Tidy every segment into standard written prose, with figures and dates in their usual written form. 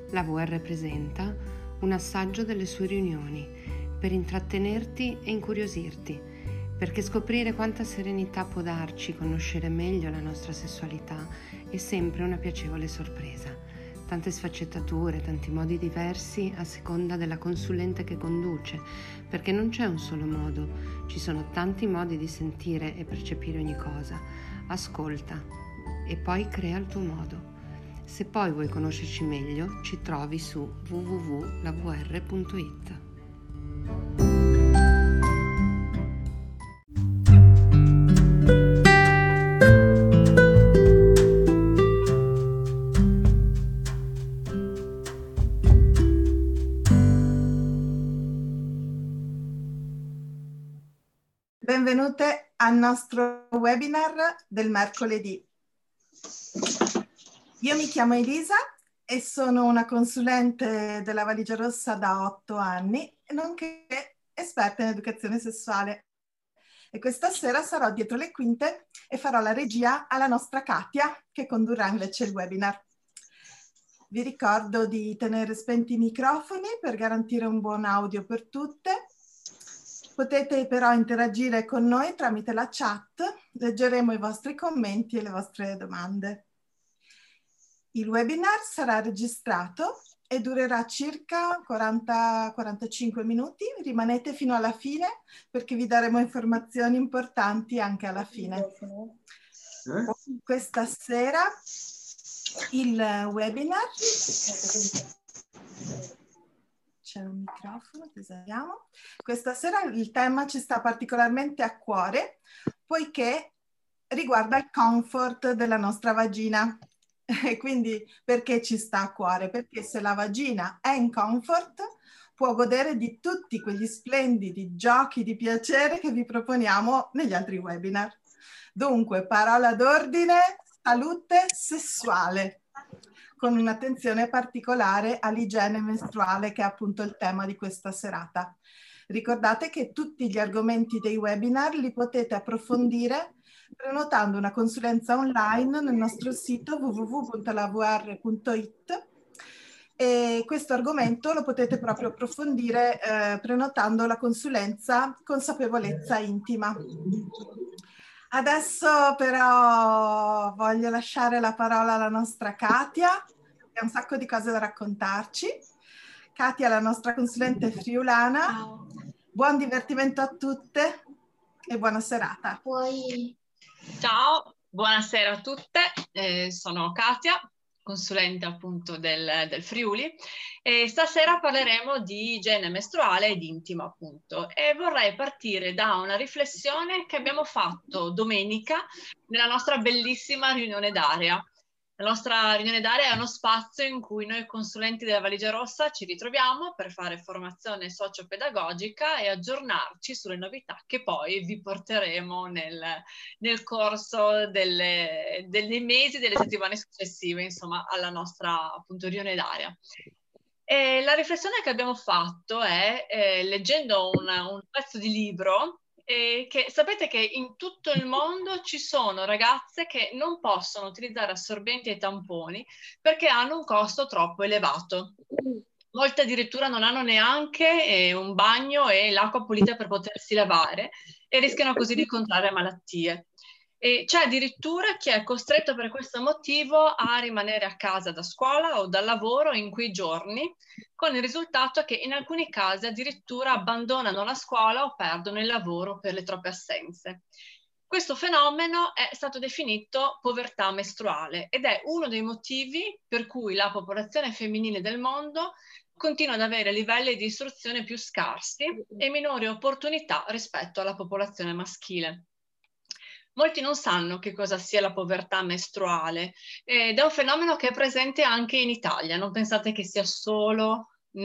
la VR presenta un assaggio delle sue riunioni per intrattenerti e incuriosirti, perché scoprire quanta serenità può darci conoscere meglio la nostra sessualità è sempre una piacevole sorpresa. Tante sfaccettature, tanti modi diversi a seconda della consulente che conduce, perché non c'è un solo modo, ci sono tanti modi di sentire e percepire ogni cosa. Ascolta e poi crea il tuo modo. Se poi vuoi conoscerci meglio, ci trovi su www.lavr.it. Benvenute al nostro webinar del mercoledì. Io mi chiamo Elisa e sono una consulente della Valigia Rossa da 8 anni, nonché esperta in educazione sessuale. E questa sera sarò dietro le quinte e farò la regia alla nostra Katia, che condurrà invece il webinar. Vi ricordo di tenere spenti i microfoni per garantire un buon audio per tutte. Potete però interagire con noi tramite la chat, leggeremo i vostri commenti e le vostre domande. Il webinar sarà registrato e durerà circa 40-45 minuti. Rimanete fino alla fine perché vi daremo informazioni importanti anche alla fine. Questa sera il webinar... C'è un microfono che usiamo. Questa sera il tema ci sta particolarmente a cuore poiché riguarda il comfort della nostra vagina. E quindi perché ci sta a cuore? Perché se la vagina è in comfort può godere di tutti quegli splendidi giochi di piacere che vi proponiamo negli altri webinar. Dunque, parola d'ordine, salute sessuale, con un'attenzione particolare all'igiene mestruale, che è appunto il tema di questa serata. Ricordate che tutti gli argomenti dei webinar li potete approfondire prenotando una consulenza online nel nostro sito www.lavr.it, e questo argomento lo potete proprio approfondire prenotando la consulenza consapevolezza intima. Adesso però voglio lasciare la parola alla nostra Katia, che ha un sacco di cose da raccontarci. Katia è la nostra consulente friulana. Ciao. Buon divertimento a tutte e buona serata. Ciao, buonasera a tutte. Sono Katia, consulente appunto del Friuli, e stasera parleremo di igiene mestruale ed intimo appunto, e vorrei partire da una riflessione che abbiamo fatto domenica nella nostra bellissima riunione d'area. La nostra riunione d'area è uno spazio in cui noi consulenti della Valigia Rossa ci ritroviamo per fare formazione socio-pedagogica e aggiornarci sulle novità che poi vi porteremo nel corso dei mesi e delle settimane successive, insomma, alla nostra appunto riunione d'area. E la riflessione che abbiamo fatto è, leggendo un pezzo di libro, che sapete che in tutto il mondo ci sono ragazze che non possono utilizzare assorbenti e tamponi perché hanno un costo troppo elevato. Molte addirittura non hanno neanche un bagno e l'acqua pulita per potersi lavare e rischiano così di contrarre malattie. E c'è addirittura chi è costretto per questo motivo a rimanere a casa da scuola o dal lavoro in quei giorni, con il risultato che in alcuni casi addirittura abbandonano la scuola o perdono il lavoro per le troppe assenze. Questo fenomeno è stato definito povertà mestruale ed è uno dei motivi per cui la popolazione femminile del mondo continua ad avere livelli di istruzione più scarsi e minori opportunità rispetto alla popolazione maschile. Molti non sanno che cosa sia la povertà mestruale ed è un fenomeno che è presente anche in Italia. Non pensate che sia solo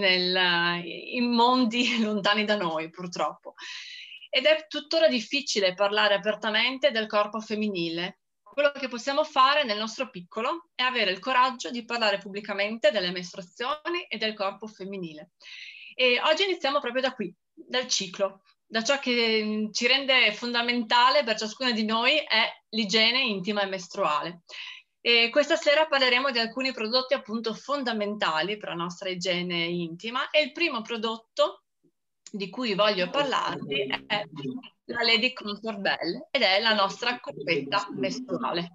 in mondi lontani da noi, purtroppo. Ed è tuttora difficile parlare apertamente del corpo femminile. Quello che possiamo fare nel nostro piccolo è avere il coraggio di parlare pubblicamente delle mestruazioni e del corpo femminile. E oggi iniziamo proprio da qui, dal ciclo. Da ciò che ci rende fondamentale per ciascuna di noi è l'igiene intima e mestruale. E questa sera parleremo di alcuni prodotti appunto fondamentali per la nostra igiene intima e il primo prodotto di cui voglio parlarvi è la Lady Comfort Bell ed è la nostra coppetta mestruale.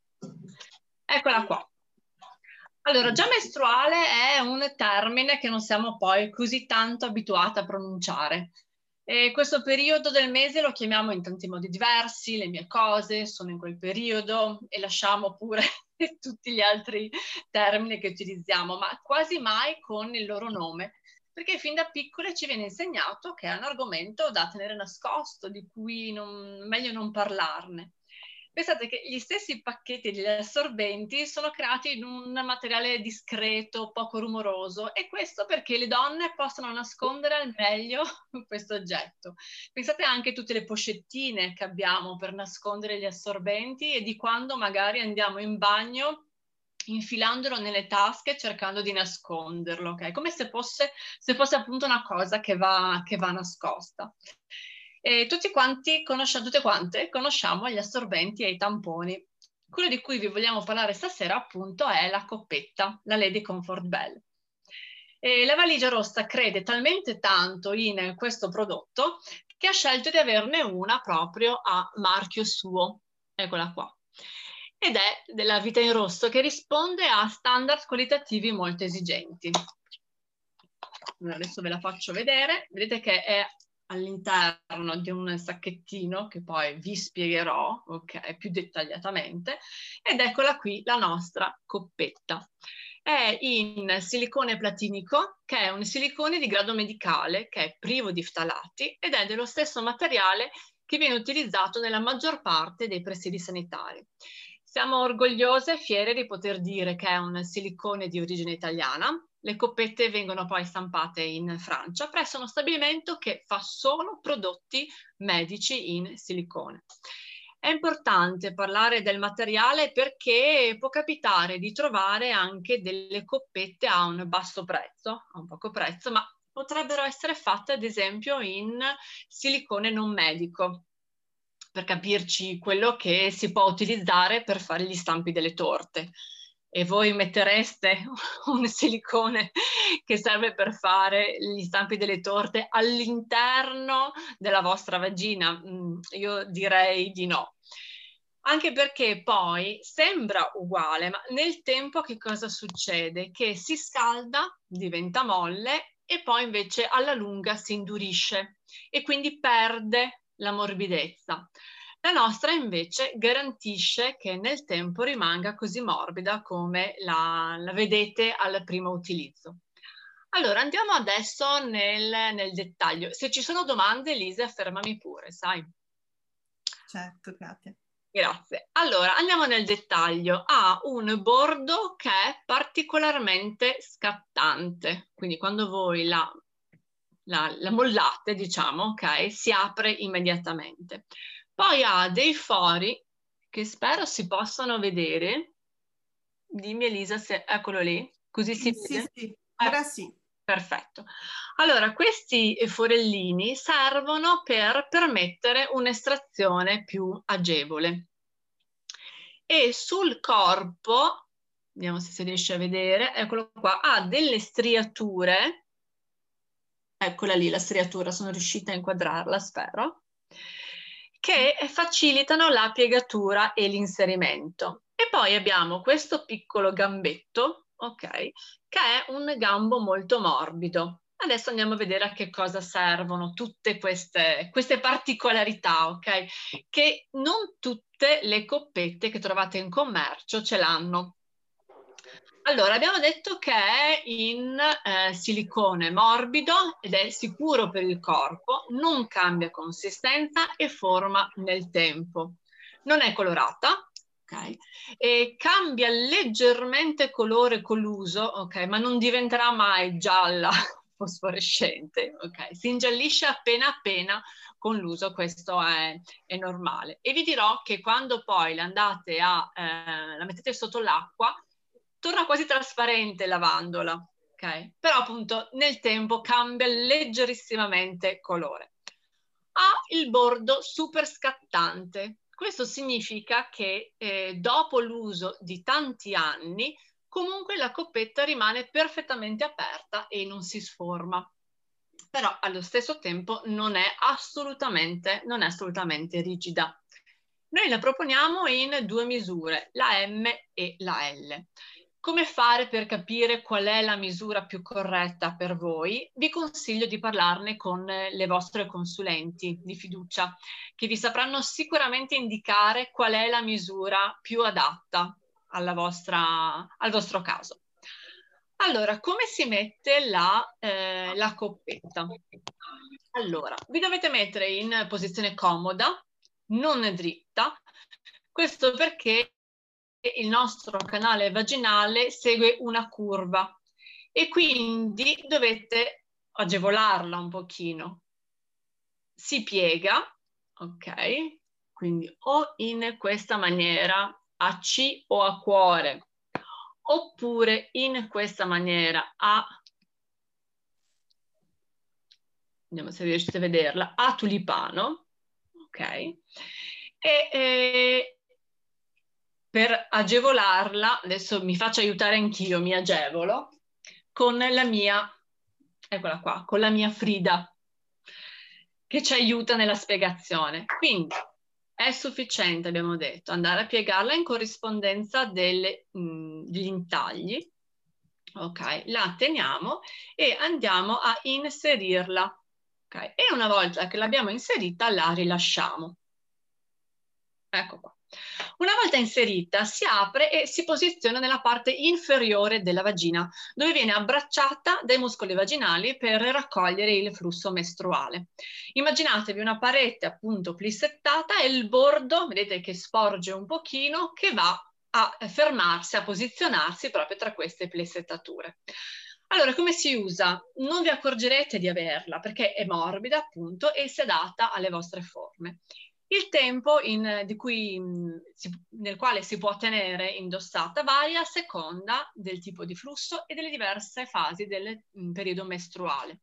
Eccola qua. Allora, già mestruale è un termine che non siamo poi così tanto abituati a pronunciare. E questo periodo del mese lo chiamiamo in tanti modi diversi, le mie cose sono in quel periodo e lasciamo pure tutti gli altri termini che utilizziamo, ma quasi mai con il loro nome, perché fin da piccole ci viene insegnato che è un argomento da tenere nascosto, di cui meglio non parlarne. Pensate che gli stessi pacchetti degli assorbenti sono creati in un materiale discreto, poco rumoroso, e questo perché le donne possano nascondere al meglio questo oggetto. Pensate anche a tutte le pochettine che abbiamo per nascondere gli assorbenti e di quando magari andiamo in bagno infilandolo nelle tasche cercando di nasconderlo, ok? Come se fosse appunto una cosa che va nascosta. E tutte quante conosciamo gli assorbenti e i tamponi. Quello di cui vi vogliamo parlare stasera appunto è la coppetta, la Lady Comfort Bell. E la Valigia Rossa crede talmente tanto in questo prodotto che ha scelto di averne una proprio a marchio suo. Eccola qua. Ed è della Vita in Rosso, che risponde a standard qualitativi molto esigenti. Adesso ve la faccio vedere. Vedete che è all'interno di un sacchettino che poi vi spiegherò, ok, più dettagliatamente. Ed eccola qui la nostra coppetta. È in silicone platinico, che è un silicone di grado medicale, che è privo di ftalati ed è dello stesso materiale che viene utilizzato nella maggior parte dei presidi sanitari. Siamo orgogliose e fiere di poter dire che è un silicone di origine italiana. Le coppette vengono poi stampate in Francia presso uno stabilimento che fa solo prodotti medici in silicone. È importante parlare del materiale perché può capitare di trovare anche delle coppette a un basso prezzo, a un poco prezzo, ma potrebbero essere fatte ad esempio in silicone non medico, per capirci quello che si può utilizzare per fare gli stampi delle torte. E voi mettereste un silicone che serve per fare gli stampi delle torte all'interno della vostra vagina? Io direi di no. Anche perché poi sembra uguale, ma nel tempo che cosa succede? Che si scalda, diventa molle e poi invece alla lunga si indurisce e quindi perde la morbidezza. La nostra invece garantisce che nel tempo rimanga così morbida come la vedete al primo utilizzo. Allora andiamo adesso nel dettaglio. Se ci sono domande, Lisa, fermami pure, sai? Certo, Katia. Grazie. Allora, andiamo nel dettaglio. Ha un bordo che è particolarmente scattante, quindi quando voi la mollate, diciamo, ok, si apre immediatamente. Poi ha dei fori che spero si possano vedere. Dimmi Elisa se eccolo lì, così si vede. Sì, ora sì. Perfetto. Allora, questi forellini servono per permettere un'estrazione più agevole. E sul corpo, vediamo se si riesce a vedere, eccolo qua, ha delle striature, eccola lì la striatura, sono riuscita a inquadrarla, spero, che facilitano la piegatura e l'inserimento. E poi abbiamo questo piccolo gambetto, ok, che è un gambo molto morbido. Adesso andiamo a vedere a che cosa servono tutte queste particolarità, ok? Che non tutte le coppette che trovate in commercio ce l'hanno. Allora, abbiamo detto che è in silicone morbido ed è sicuro per il corpo, non cambia consistenza e forma nel tempo. Non è colorata, ok? E cambia leggermente colore con l'uso, ok? Ma non diventerà mai gialla fosforescente, ok? Si ingiallisce appena appena con l'uso, questo è normale. E vi dirò che quando poi la mettete sotto l'acqua, torna quasi trasparente lavandola, ok? Però appunto nel tempo cambia leggerissimamente colore. Ha il bordo super scattante, Questo significa che dopo l'uso di tanti anni, comunque la coppetta rimane perfettamente aperta e non si sforma. Però allo stesso tempo non è assolutamente rigida. Noi la proponiamo in 2 misure, la M e la L. Come fare per capire qual è la misura più corretta per voi? Vi consiglio di parlarne con le vostre consulenti di fiducia, che vi sapranno sicuramente indicare qual è la misura più adatta al vostro caso. Allora, come si mette la coppetta? Allora, vi dovete mettere in posizione comoda, non dritta, questo perché il nostro canale vaginale segue una curva e quindi dovete agevolarla un pochino. Si piega, ok? Quindi o in questa maniera, a C o a cuore, oppure in questa maniera, vediamo se riuscite a vederla, a tulipano, ok? E per agevolarla, adesso mi faccio aiutare anch'io, mi agevolo, con la mia, eccola qua, con la mia Frida, che ci aiuta nella spiegazione. Quindi è sufficiente, abbiamo detto, andare a piegarla in corrispondenza degli intagli. Ok, la teniamo e andiamo a inserirla. Okay. E una volta che l'abbiamo inserita la rilasciamo. Ecco qua. Una volta inserita si apre e si posiziona nella parte inferiore della vagina, dove viene abbracciata dai muscoli vaginali per raccogliere il flusso mestruale. Immaginatevi una parete appunto plissettata e il bordo, vedete che sporge un pochino, che va a fermarsi, a posizionarsi proprio tra queste plissettature. Allora, come si usa? Non vi accorgerete di averla perché è morbida appunto e si adatta alle vostre forme. Il tempo nel quale si può tenere indossata varia a seconda del tipo di flusso e delle diverse fasi del periodo mestruale.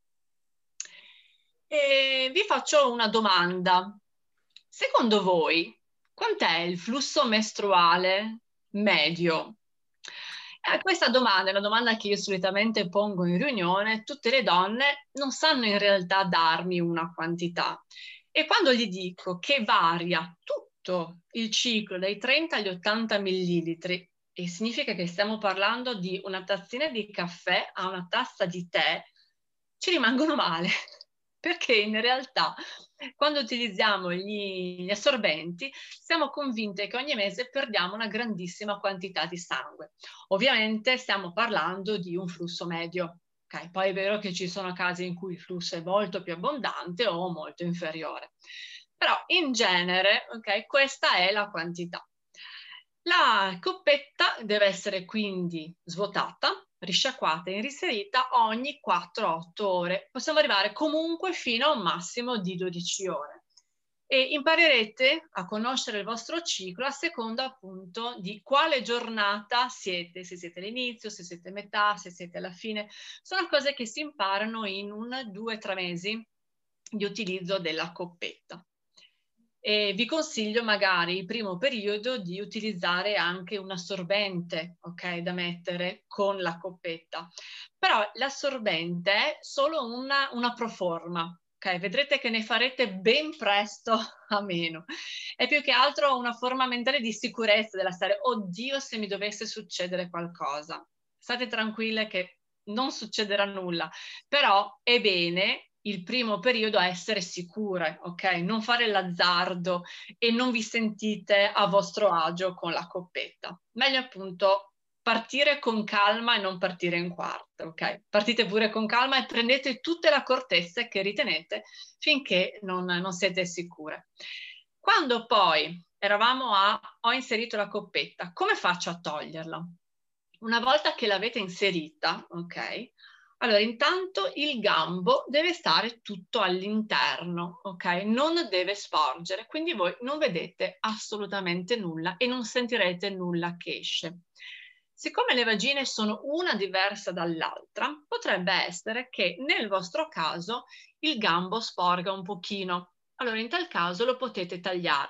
E vi faccio una domanda. Secondo voi, quant'è il flusso mestruale medio? Questa domanda è una domanda che io solitamente pongo in riunione. Tutte le donne non sanno in realtà darmi una quantità. E quando gli dico che varia tutto il ciclo dai 30 agli 80 millilitri, e significa che stiamo parlando di una tazzina di caffè a una tazza di tè, ci rimangono male, perché in realtà quando utilizziamo gli assorbenti siamo convinte che ogni mese perdiamo una grandissima quantità di sangue. Ovviamente stiamo parlando di un flusso medio. Okay, poi è vero che ci sono casi in cui il flusso è molto più abbondante o molto inferiore. Però in genere, okay, questa è la quantità. La coppetta deve essere quindi svuotata, risciacquata e inserita ogni 4-8 ore. Possiamo arrivare comunque fino a un massimo di 12 ore. E imparerete a conoscere il vostro ciclo a seconda appunto di quale giornata siete, se siete all'inizio, se siete a metà, se siete alla fine. Sono cose che si imparano in 1-2-3 mesi di utilizzo della coppetta. E vi consiglio magari il primo periodo di utilizzare anche un assorbente, ok, da mettere con la coppetta. Però l'assorbente è solo una proforma. Ok, vedrete che ne farete ben presto a meno. È più che altro una forma mentale di sicurezza della serie. Oddio, se mi dovesse succedere qualcosa. State tranquille che non succederà nulla. Però è bene il primo periodo a essere sicure, ok? Non fare l'azzardo e non vi sentite a vostro agio con la coppetta. Meglio appunto partire con calma e non partire in quarta, ok? Partite pure con calma e prendete tutte le accortezze che ritenete finché non siete sicure. Quando poi ho inserito la coppetta, come faccio a toglierla? Una volta che l'avete inserita, ok? Allora, intanto il gambo deve stare tutto all'interno, ok? Non deve sporgere, quindi voi non vedete assolutamente nulla e non sentirete nulla che esce. Siccome le vagine sono una diversa dall'altra, potrebbe essere che nel vostro caso il gambo sporga un pochino. Allora, in tal caso lo potete tagliare.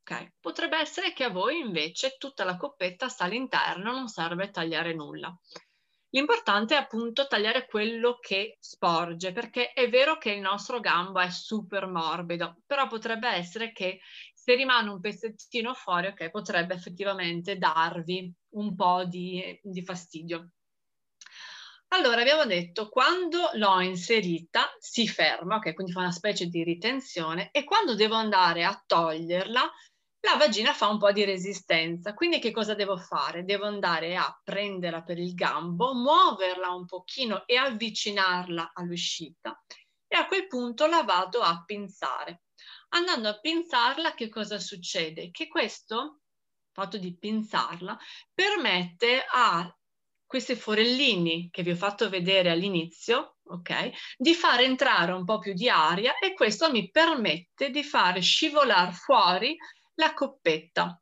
ok? Potrebbe essere che a voi invece tutta la coppetta sta all'interno, non serve tagliare nulla. L'importante è appunto tagliare quello che sporge, perché è vero che il nostro gambo è super morbido, però potrebbe essere che se rimane un pezzettino fuori, ok, potrebbe effettivamente darvi un po' di fastidio. Allora, abbiamo detto, quando l'ho inserita si ferma, ok, quindi fa una specie di ritenzione, e quando devo andare a toglierla, la vagina fa un po' di resistenza. Quindi che cosa devo fare? Devo andare a prenderla per il gambo, muoverla un pochino e avvicinarla all'uscita, e a quel punto la vado a pinzare. Andando a pinzarla, che cosa succede? Che questo fatto di pinzarla permette a questi forellini che vi ho fatto vedere all'inizio, ok, di far entrare un po' più di aria, e questo mi permette di fare scivolare fuori la coppetta.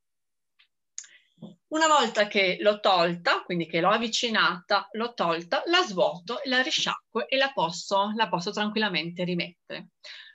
Una volta che l'ho tolta, quindi che l'ho avvicinata, l'ho tolta, la svuoto, la risciacquo e la posso tranquillamente rimettere.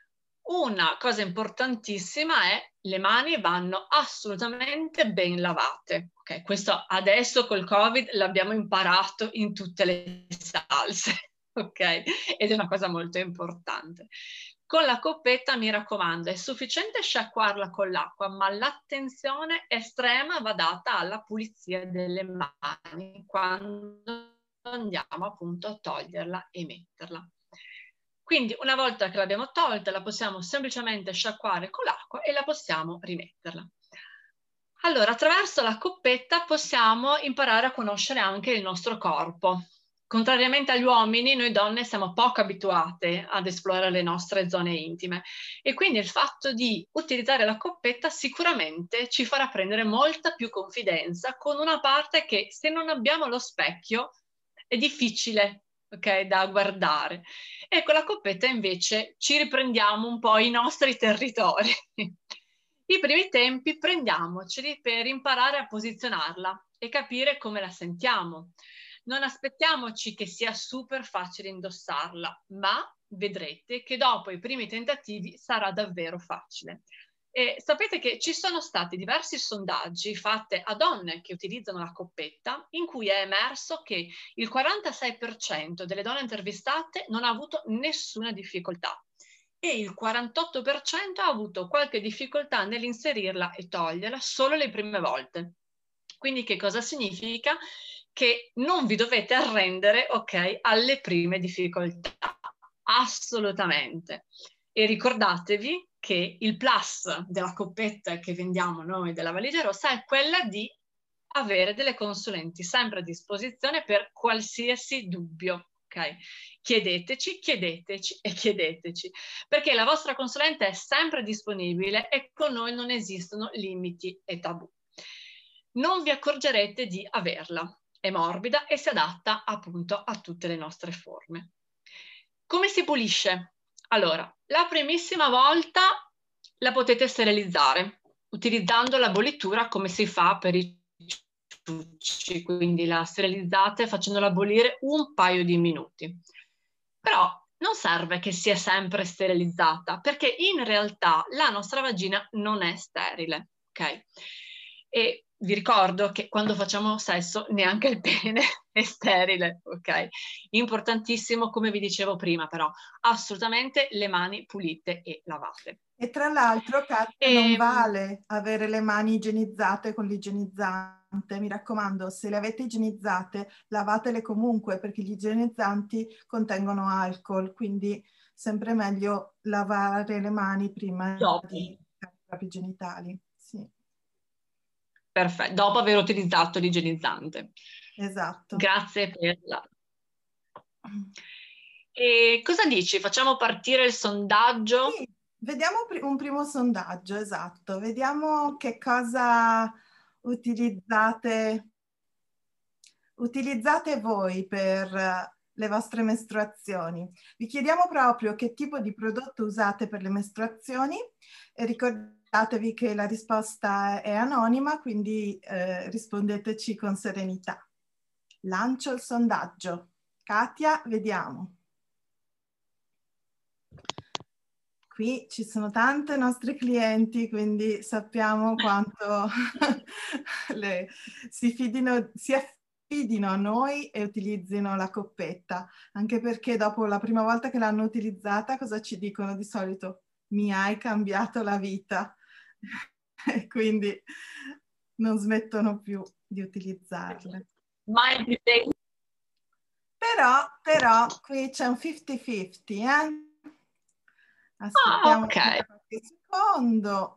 Una cosa importantissima è: le mani vanno assolutamente ben lavate. Okay? Questo adesso col Covid l'abbiamo imparato in tutte le salse, ok? Ed è una cosa molto importante. Con la coppetta, mi raccomando, è sufficiente sciacquarla con l'acqua, ma l'attenzione estrema va data alla pulizia delle mani quando andiamo appunto a toglierla e metterla. Quindi una volta che l'abbiamo tolta, la possiamo semplicemente sciacquare con l'acqua e la possiamo rimetterla. Allora, attraverso la coppetta possiamo imparare a conoscere anche il nostro corpo. Contrariamente agli uomini, noi donne siamo poco abituate ad esplorare le nostre zone intime, e quindi il fatto di utilizzare la coppetta sicuramente ci farà prendere molta più confidenza con una parte che, se non abbiamo lo specchio, è difficile, ok, da guardare. E con la coppetta invece ci riprendiamo un po' i nostri territori. I primi tempi prendiamoceli per imparare a posizionarla e capire come la sentiamo. Non aspettiamoci che sia super facile indossarla, ma vedrete che dopo i primi tentativi sarà davvero facile. E sapete che ci sono stati diversi sondaggi fatti a donne che utilizzano la coppetta, in cui è emerso che il 46% delle donne intervistate non ha avuto nessuna difficoltà e il 48% ha avuto qualche difficoltà nell'inserirla e toglierla solo le prime volte. Quindi che cosa significa? Che non vi dovete arrendere, ok, alle prime difficoltà, assolutamente. E ricordatevi che il plus della coppetta che vendiamo noi della Valigia Rossa è quella di avere delle consulenti sempre a disposizione per qualsiasi dubbio. Okay? Chiedeteci, chiedeteci e chiedeteci, perché la vostra consulente è sempre disponibile e con noi non esistono limiti e tabù. Non vi accorgerete di averla, è morbida e si adatta appunto a tutte le nostre forme. Come si pulisce? Allora, la primissima volta la potete sterilizzare utilizzando la bollitura come si fa per i ciucci, quindi la sterilizzate facendola bollire un paio di minuti. Però non serve che sia sempre sterilizzata, perché in realtà la nostra vagina non è sterile, ok? E vi ricordo che quando facciamo sesso neanche il pene è sterile, ok? Importantissimo, come vi dicevo prima, però assolutamente le mani pulite e lavate. E tra l'altro, Katia, non vale avere le mani igienizzate con l'igienizzante. Mi raccomando, se le avete igienizzate, lavatele comunque, perché gli igienizzanti contengono alcol, quindi sempre meglio lavare le mani prima di i propri genitali. Sì. Perfetto, dopo aver utilizzato l'igienizzante. Esatto. Grazie per la... E cosa dici? Facciamo partire il sondaggio? Sì, vediamo un primo sondaggio, esatto. Vediamo che cosa utilizzate voi per le vostre mestruazioni. Vi chiediamo proprio che tipo di prodotto usate per le mestruazioni e ricordatevi che la risposta è anonima, quindi rispondeteci con serenità. Lancio il sondaggio. Katia, vediamo. qui ci sono tante nostre clienti, quindi sappiamo quanto si affidino a noi e utilizzino la coppetta, anche perché dopo la prima volta che l'hanno utilizzata, cosa ci dicono di solito? Mi hai cambiato la vita. E quindi non smettono più di utilizzarle. Però qui c'è un 50-50, Aspettiamo qualche secondo.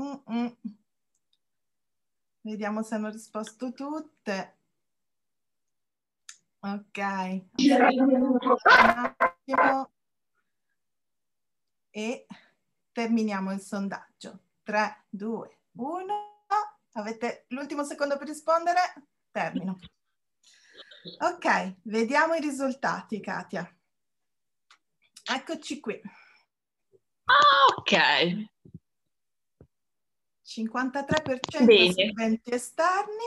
Vediamo se hanno risposto tutte. Ok. Un attimo. E terminiamo il sondaggio. 3, 2, 1. Avete l'ultimo secondo per rispondere? Termino. Ok, vediamo i risultati, Katia. Eccoci qui. Ok. 53% assorbenti esterni,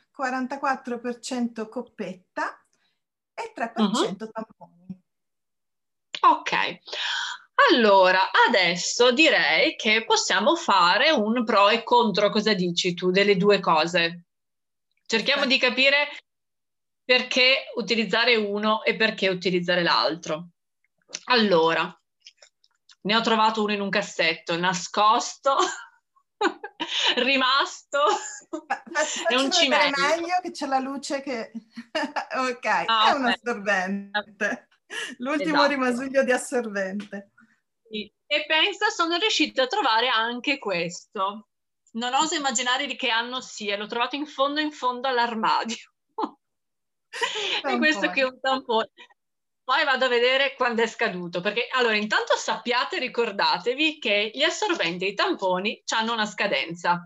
44% coppetta e 3% tamponi. Ok. Allora, adesso direi che possiamo fare un pro e contro. Cosa dici tu delle due cose? Cerchiamo di capire perché utilizzare uno e perché utilizzare l'altro. Allora, ne ho trovato uno in un cassetto, nascosto, rimasto. È un vedere cimelio. meglio che c'è la luce che... Ok, è un assorbente. L'ultimo rimasuglio di assorbente. E pensa, sono riuscita a trovare anche questo. Non oso immaginare di che anno sia, l'ho trovato in fondo all'armadio. E questo che è un tampone. Poi vado a vedere quando è scaduto, perché allora intanto sappiate, ricordatevi che gli assorbenti e i tamponi hanno una scadenza.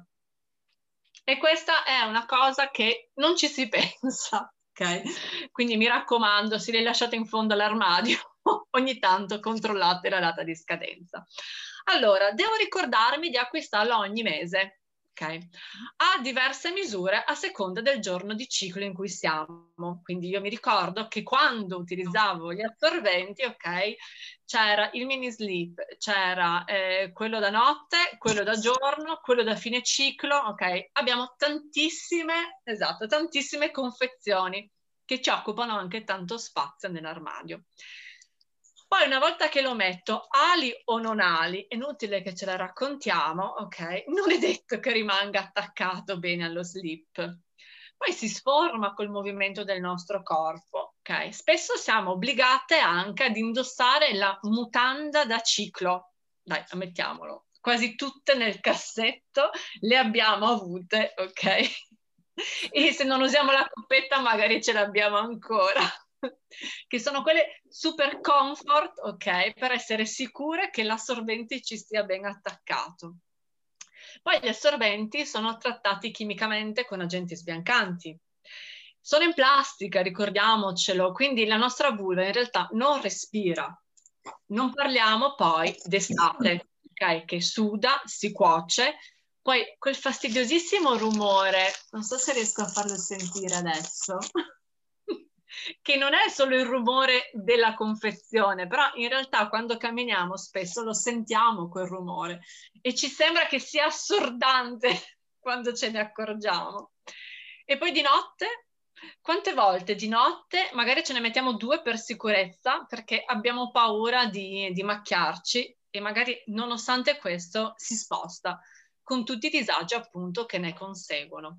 E questa è una cosa che non ci si pensa, ok? Quindi mi raccomando, se li lasciate in fondo all'armadio, ogni tanto controllate la data di scadenza. Allora, devo ricordarmi di acquistarlo ogni mese, ok? Ha diverse misure a seconda del giorno di ciclo in cui siamo. Quindi io mi ricordo che quando utilizzavo gli assorbenti, ok, c'era il mini slip, c'era quello da notte, quello da giorno, quello da fine ciclo, ok? Abbiamo tantissime, esatto, tantissime confezioni che ci occupano anche tanto spazio nell'armadio. Poi una volta che lo metto, ali o non ali, è inutile che ce la raccontiamo, ok? Non è detto che rimanga attaccato bene allo slip. Poi si sforma col movimento del nostro corpo, ok? Spesso siamo obbligate anche ad indossare la mutanda da ciclo. Dai, ammettiamolo. Quasi tutte nel cassetto le abbiamo avute, ok? E se non usiamo la coppetta magari ce l'abbiamo ancora. Che sono quelle super comfort, ok, per essere sicure che l'assorbente ci stia ben attaccato. Poi gli assorbenti sono trattati chimicamente con agenti sbiancanti. Sono in plastica, ricordiamocelo, quindi la nostra vulva in realtà non respira. Non parliamo poi d'estate, ok, che suda, si cuoce, poi quel fastidiosissimo rumore, non so se riesco a farlo sentire adesso, che non è solo il rumore della confezione, però in realtà quando camminiamo spesso lo sentiamo quel rumore e ci sembra che sia assordante quando ce ne accorgiamo. E poi di notte, quante volte di notte magari ce ne mettiamo 2 per sicurezza perché abbiamo paura di macchiarci e magari nonostante questo si sposta con tutti i disagi appunto che ne conseguono.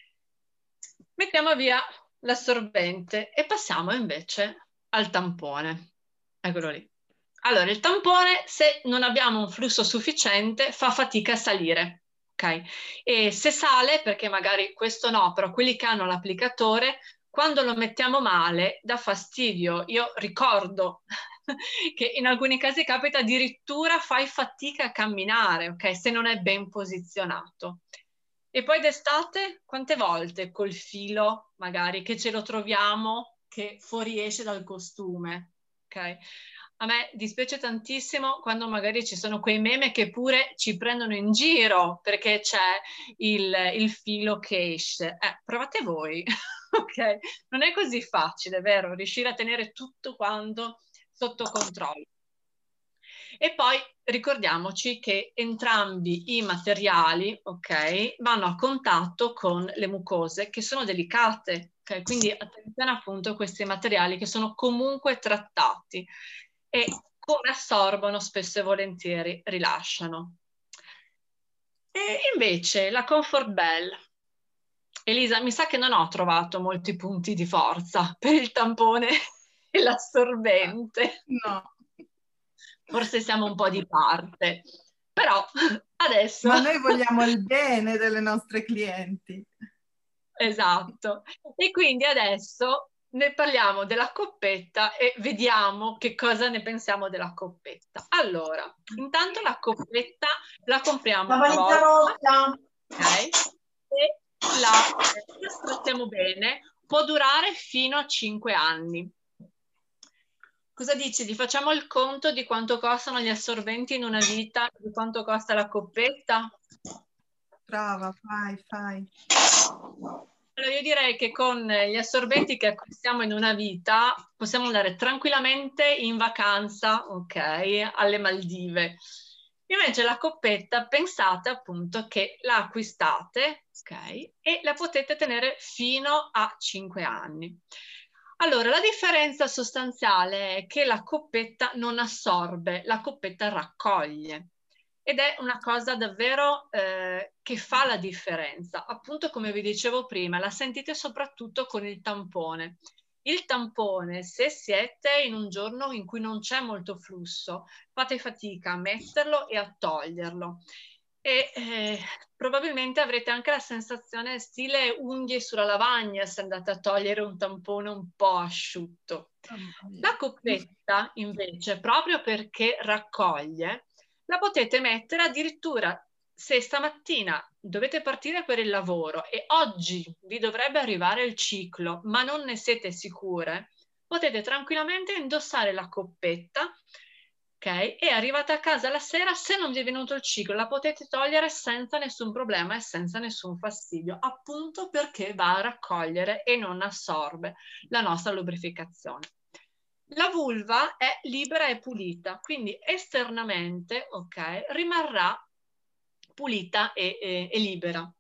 Mettiamo via l'assorbente e passiamo invece al tampone. Eccolo lì. Allora, il tampone, se non abbiamo un flusso sufficiente, fa fatica a salire, ok? E se sale, perché magari questo no, però quelli che hanno l'applicatore, quando lo mettiamo male, dà fastidio. Io ricordo che in alcuni casi capita addirittura fai fatica a camminare, ok? Se non è ben posizionato. E poi d'estate, quante volte col filo, magari, che ce lo troviamo, che fuoriesce dal costume, ok? A me dispiace tantissimo quando magari ci sono quei meme che pure ci prendono in giro perché c'è il filo che esce. Provate voi, ok? Non è così facile, vero? Riuscire a tenere tutto quanto sotto controllo. E poi ricordiamoci che entrambi i materiali, ok, vanno a contatto con le mucose che sono delicate, ok? Quindi attenzione appunto a questi materiali che sono comunque trattati e come assorbono spesso e volentieri rilasciano. E invece la Comfort Bell. Elisa, mi sa che non ho trovato molti punti di forza per il tampone e l'assorbente. No. Forse siamo un po' di parte, però adesso... Ma noi vogliamo il bene delle nostre clienti. Esatto. E quindi adesso ne parliamo della coppetta e vediamo che cosa ne pensiamo della coppetta. Allora, intanto la coppetta la compriamo una volta, ok? E la trattiamo bene, può durare fino a 5 anni. Cosa dici? Ti facciamo il conto di quanto costano gli assorbenti in una vita, di quanto costa la coppetta? Brava, fai. Allora io direi che con gli assorbenti che acquistiamo in una vita possiamo andare tranquillamente in vacanza, ok, alle Maldive. Invece la coppetta pensate appunto che la acquistate, ok, e la potete tenere fino a 5 anni. Allora, la differenza sostanziale è che la coppetta non assorbe, la coppetta raccoglie. Ed è una cosa davvero che fa la differenza. Appunto, come vi dicevo prima, la sentite soprattutto con il tampone. Il tampone, se siete in un giorno in cui non c'è molto flusso, fate fatica a metterlo e a toglierlo. E probabilmente avrete anche la sensazione stile unghie sulla lavagna se andate a togliere un tampone un po' asciutto. La coppetta, invece, proprio perché raccoglie, la potete mettere addirittura se stamattina dovete partire per il lavoro e oggi vi dovrebbe arrivare il ciclo, ma non ne siete sicure, potete tranquillamente indossare la coppetta, ok? E arrivate a casa la sera, se non vi è venuto il ciclo, la potete togliere senza nessun problema e senza nessun fastidio, appunto perché va a raccogliere e non assorbe la nostra lubrificazione. La vulva è libera e pulita, quindi esternamente, ok, rimarrà pulita e libera.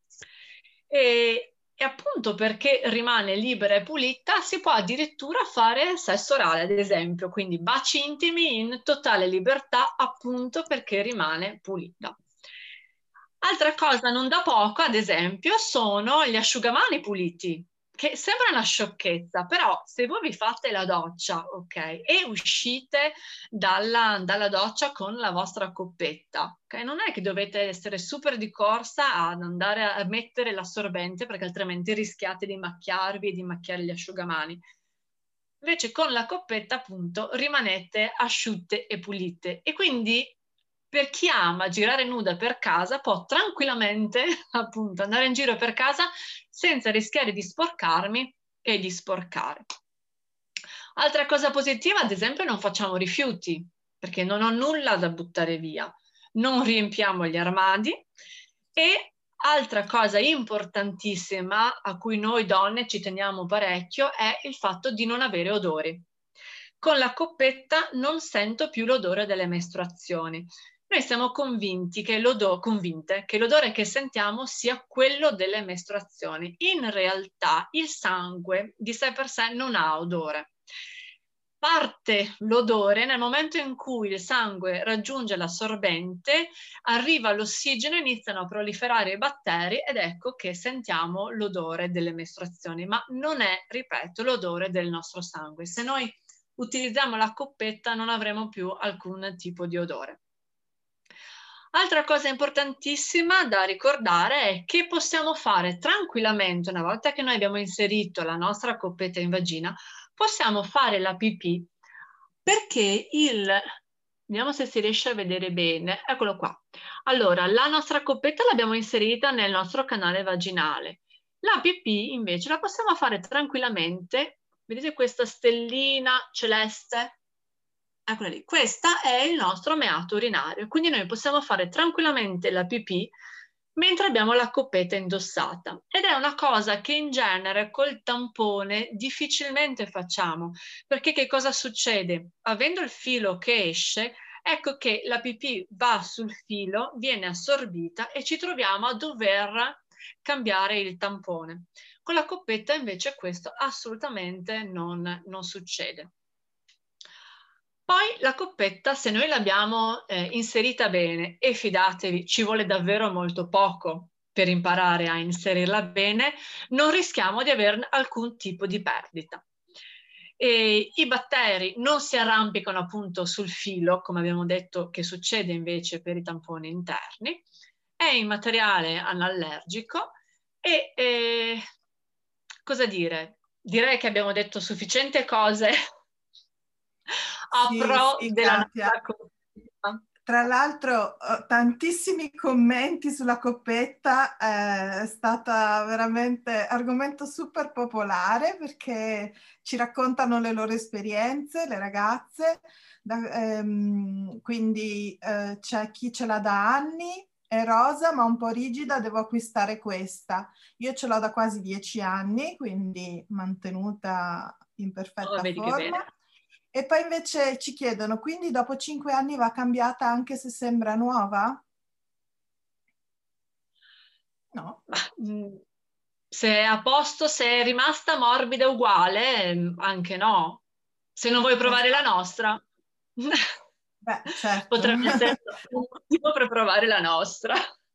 E appunto perché rimane libera e pulita si può addirittura fare sesso orale, ad esempio, quindi baci intimi in totale libertà appunto perché rimane pulita. Altra cosa non da poco, ad esempio, sono gli asciugamani puliti, che sembra una sciocchezza, però se voi vi fate la doccia, ok, e uscite dalla doccia con la vostra coppetta, ok, non è che dovete essere super di corsa ad andare a mettere l'assorbente perché altrimenti rischiate di macchiarvi e di macchiare gli asciugamani. Invece con la coppetta appunto rimanete asciutte e pulite e quindi per chi ama girare nuda per casa può tranquillamente appunto andare in giro per casa senza rischiare di sporcarmi e di sporcare. Altra cosa positiva, ad esempio, non facciamo rifiuti perché non ho nulla da buttare via, non riempiamo gli armadi e altra cosa importantissima a cui noi donne ci teniamo parecchio è il fatto di non avere odori. Con la coppetta non sento più l'odore delle mestruazioni. Noi siamo convinte che l'odore che sentiamo sia quello delle mestruazioni. In realtà il sangue di sé per sé non ha odore. Parte l'odore nel momento in cui il sangue raggiunge l'assorbente, arriva l'ossigeno, iniziano a proliferare i batteri ed ecco che sentiamo l'odore delle mestruazioni, ma non è, ripeto, l'odore del nostro sangue. Se noi utilizziamo la coppetta non avremo più alcun tipo di odore. Altra cosa importantissima da ricordare è che possiamo fare tranquillamente, una volta che noi abbiamo inserito la nostra coppetta in vagina, possiamo fare la pipì perché vediamo se si riesce a vedere bene, eccolo qua. Allora, la nostra coppetta l'abbiamo inserita nel nostro canale vaginale. La pipì invece la possiamo fare tranquillamente, vedete questa stellina celeste? Eccola lì, questa è il nostro meato urinario, quindi noi possiamo fare tranquillamente la pipì mentre abbiamo la coppetta indossata ed è una cosa che in genere col tampone difficilmente facciamo perché che cosa succede? Avendo il filo che esce ecco che la pipì va sul filo, viene assorbita e ci troviamo a dover cambiare il tampone. Con la coppetta invece questo assolutamente non succede. Poi la coppetta, se noi l'abbiamo inserita bene, e fidatevi, ci vuole davvero molto poco per imparare a inserirla bene, non rischiamo di avere alcun tipo di perdita. E i batteri non si arrampicano appunto sul filo, come abbiamo detto che succede invece per i tamponi interni, è in materiale anallergico e cosa dire? Direi che abbiamo detto sufficienti cose a Sì, pro sì, della Katia. nostra coppetta. Tra l'altro, tantissimi commenti sulla coppetta, è stata veramente argomento super popolare perché ci raccontano le loro esperienze, le ragazze, quindi c'è chi ce l'ha da anni, è rosa ma un po' rigida, devo acquistare questa. Io ce l'ho da quasi 10 anni, quindi mantenuta in Oh, perfetta vedi che forma. bene. E poi invece ci chiedono, quindi dopo 5 anni va cambiata anche se sembra nuova? No. Se è a posto, se è rimasta morbida uguale, anche no. Se non vuoi provare la Esatto. nostra, Beh, certo. potrebbe essere un motivo per provare la nostra.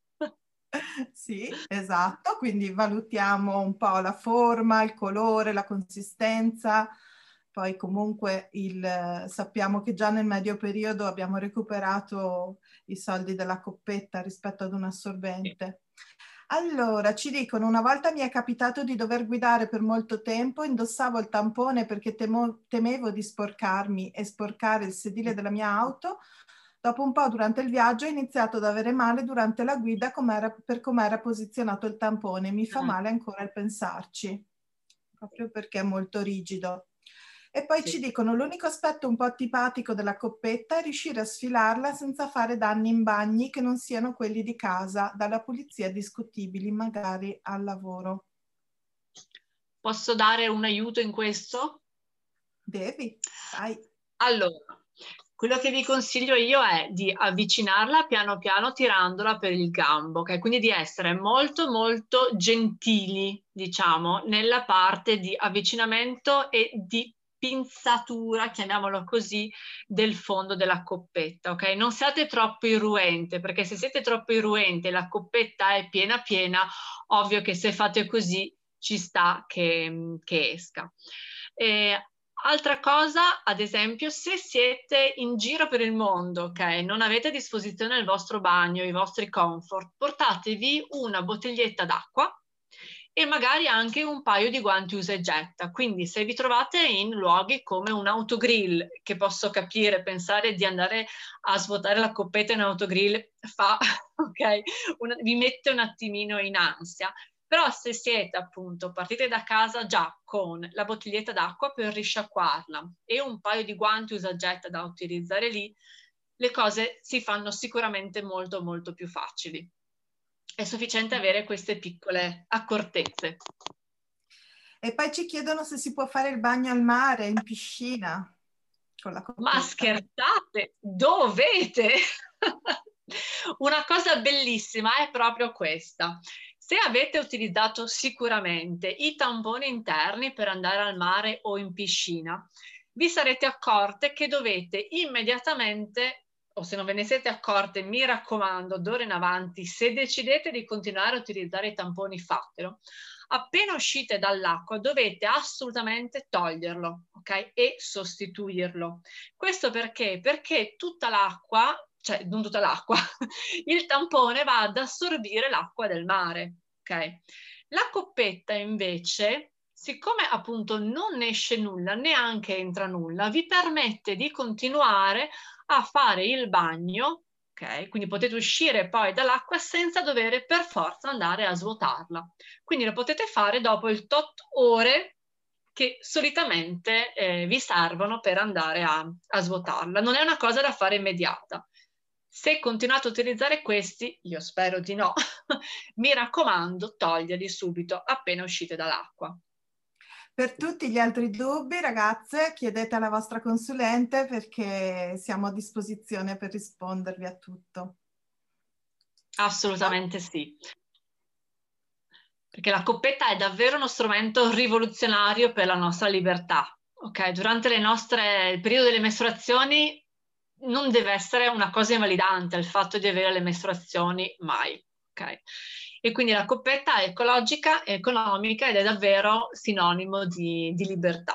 Sì, esatto, quindi valutiamo un po' la forma, il colore, la consistenza, poi comunque sappiamo che già nel medio periodo abbiamo recuperato i soldi della coppetta rispetto ad un assorbente. Allora, ci dicono, una volta mi è capitato di dover guidare per molto tempo, indossavo il tampone perché temevo di sporcarmi e sporcare il sedile della mia auto. Dopo un po' durante il viaggio ho iniziato ad avere male durante la guida per come era posizionato il tampone. Mi fa male ancora il pensarci, proprio perché è molto rigido. E poi ci dicono, l'unico aspetto un po' antipatico della coppetta è riuscire a sfilarla senza fare danni in bagni che non siano quelli di casa, dalla pulizia discutibili, magari al lavoro. Posso dare un aiuto in questo? Devi, vai. Allora, quello che vi consiglio io è di avvicinarla piano piano tirandola per il gambo, ok? Quindi di essere molto molto gentili, diciamo, nella parte di avvicinamento e di pinzatura, chiamiamolo così, del fondo della coppetta, ok? Non siate troppo irruente, perché se siete troppo irruente e la coppetta è piena piena, ovvio che se fate così ci sta che esca. Altra cosa, ad esempio, se siete in giro per il mondo, ok, non avete a disposizione il vostro bagno, i vostri comfort, portatevi una bottiglietta d'acqua e magari anche un paio di guanti usa e getta. Quindi se vi trovate in luoghi come un autogrill, che posso capire, pensare di andare a svuotare la coppetta in un autogrill fa, ok, vi mette un attimino in ansia. Però se siete appunto, partite da casa già con la bottiglietta d'acqua per risciacquarla e un paio di guanti usa-getta da utilizzare lì, le cose si fanno sicuramente molto molto più facili. È sufficiente avere queste piccole accortezze. E poi ci chiedono se si può fare il bagno al mare, in piscina, con la coppetta. Ma scherzate? Dovete! Una cosa bellissima è proprio questa. Se avete utilizzato sicuramente i tamponi interni per andare al mare o in piscina, vi sarete accorte che dovete immediatamente, o se non ve ne siete accorte, mi raccomando, d'ora in avanti, se decidete di continuare a utilizzare i tamponi, fatelo. Appena uscite dall'acqua dovete assolutamente toglierlo, ok? E sostituirlo. Questo perché? Perché tutta l'acqua, cioè non tutta l'acqua, il tampone va ad assorbire l'acqua del mare, ok? La coppetta invece, siccome appunto non esce nulla, neanche entra nulla, vi permette di continuare a fare il bagno, ok? Quindi potete uscire poi dall'acqua senza dover per forza andare a svuotarla. Quindi lo potete fare dopo il tot ore che solitamente vi servono per andare a svuotarla. Non è una cosa da fare immediata. Se continuate a utilizzare questi, io spero di no, mi raccomando, toglierli subito appena uscite dall'acqua. Per tutti gli altri dubbi, ragazze, chiedete alla vostra consulente perché siamo a disposizione per rispondervi a tutto. Assolutamente sì. Perché la coppetta è davvero uno strumento rivoluzionario per la nostra libertà. Ok? Durante il periodo delle mestruazioni non deve essere una cosa invalidante il fatto di avere le mestruazioni mai. Ok? E quindi la coppetta è ecologica, è economica ed è davvero sinonimo di libertà.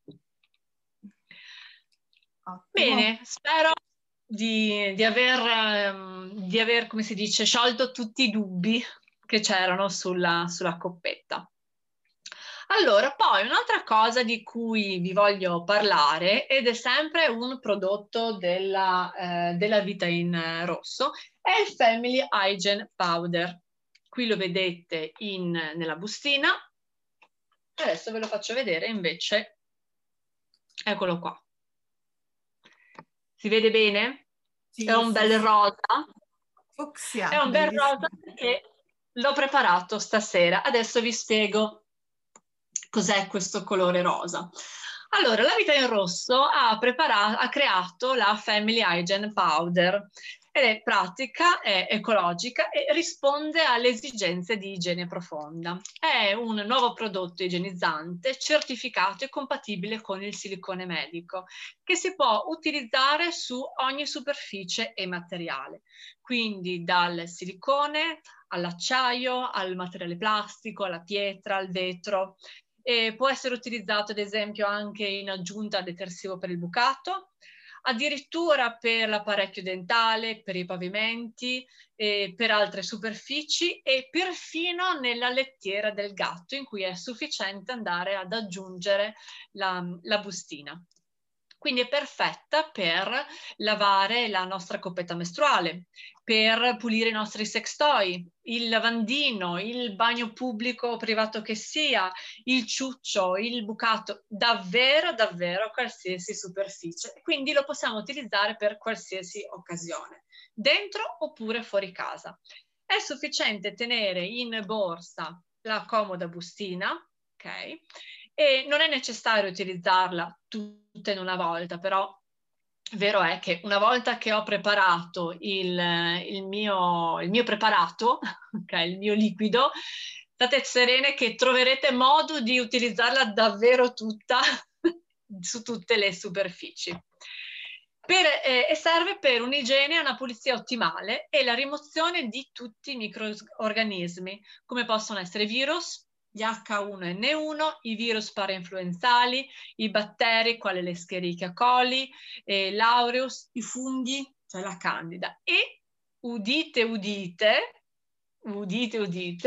Ottimo. Bene, spero di aver, come si dice, sciolto tutti i dubbi che c'erano sulla coppetta. Allora, poi un'altra cosa di cui vi voglio parlare, ed è sempre un prodotto della vita in rosso, è il Family Hygiene Powder. Qui lo vedete nella bustina. Adesso ve lo faccio vedere invece. Eccolo qua. Si vede bene? Sì, È un sì, bel sì. rosa. Fucsia, È un bel bellissimo. rosa che l'ho preparato stasera. Adesso vi spiego cos'è questo colore rosa. Allora, la Vita in Rosso ha creato la Family Hygiene Powder ed è pratica, è ecologica e risponde alle esigenze di igiene profonda. È un nuovo prodotto igienizzante certificato e compatibile con il silicone medico che si può utilizzare su ogni superficie e materiale, quindi dal silicone all'acciaio, al materiale plastico, alla pietra, al vetro. E può essere utilizzato ad esempio anche in aggiunta al detersivo per il bucato, addirittura per l'apparecchio dentale, per i pavimenti, per altre superfici e perfino nella lettiera del gatto, in cui è sufficiente andare ad aggiungere la bustina. Quindi è perfetta per lavare la nostra coppetta mestruale, per pulire i nostri sex toy, il lavandino, il bagno pubblico o privato che sia, il ciuccio, il bucato, davvero, davvero qualsiasi superficie. Quindi lo possiamo utilizzare per qualsiasi occasione, dentro oppure fuori casa. È sufficiente tenere in borsa la comoda bustina, ok? E non è necessario utilizzarla tutta in una volta, però vero è che una volta che ho preparato il mio preparato, okay, il mio liquido, state serene che troverete modo di utilizzarla davvero tutta su tutte le superfici. E serve per un'igiene e una pulizia ottimale e la rimozione di tutti i microorganismi, come possono essere virus, gli H1N1, i virus parainfluenzali, i batteri, quali l'Escherichia coli, l'aureus, i funghi, cioè la candida. E udite, udite, udite, udite,